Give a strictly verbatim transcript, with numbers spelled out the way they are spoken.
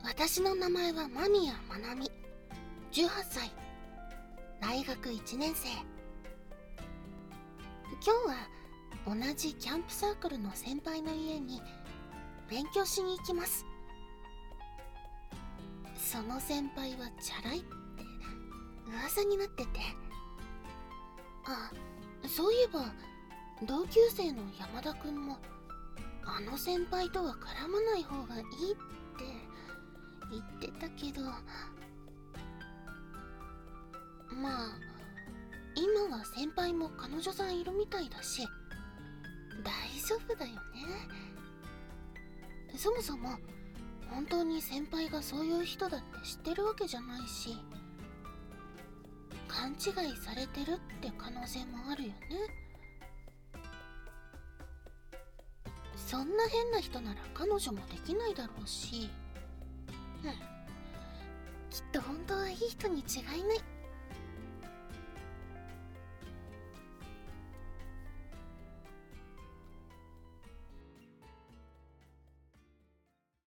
私の名前は間宮まなみ、じゅうはっさい、大学いちねん生。今日は同じキャンプサークルの先輩の家に勉強しに行きます。その先輩はチャラいって噂になってて、あ、そういえば同級生の山田くんもあの先輩とは絡まない方がいいって言ってたけど、まあ今は先輩も彼女さんいるみたいだし大丈夫だよね。そもそも本当に先輩がそういう人だって知ってるわけじゃないし、勘違いされてるって可能性もあるよね。そんな変な人なら彼女もできないだろうし、うん、きっと本当はいい人に違いない。